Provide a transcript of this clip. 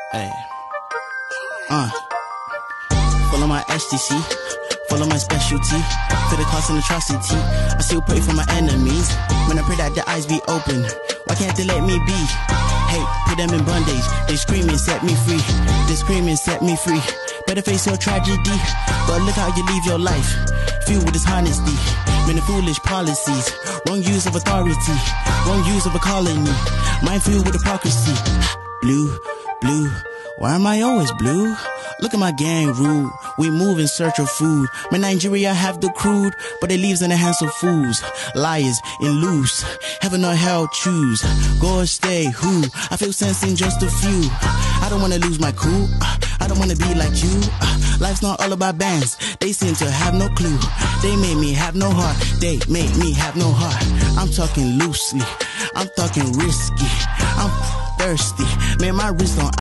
Hey. Follow my HTC, follow my specialty. For the cost and atrocity, I still pray for my enemies. When I pray that the eyes be open, why can't they let me be? Hey, put them in bondage. They screaming, set me free. They screaming, set me free. Better face your tragedy, but look how you live your life. Filled with dishonesty, many foolish policies, wrong use of authority, wrong use of a colony, mind filled with hypocrisy. Blue, blue, why am I always blue? Look at my gang rude, we move in search of food. My Nigeria have the crude, but it leaves in the hands of fools, liars and loose. Heaven or hell, choose. Go or stay, who? I feel sense in just a few. I don't wanna lose my cool, I don't wanna be like you. Life's not all about bands, they seem to have no clue. They made me have no heart, they made me have no heart. I'm talking loosely, I'm talking risky, I'm thirsty. Man, my wrist on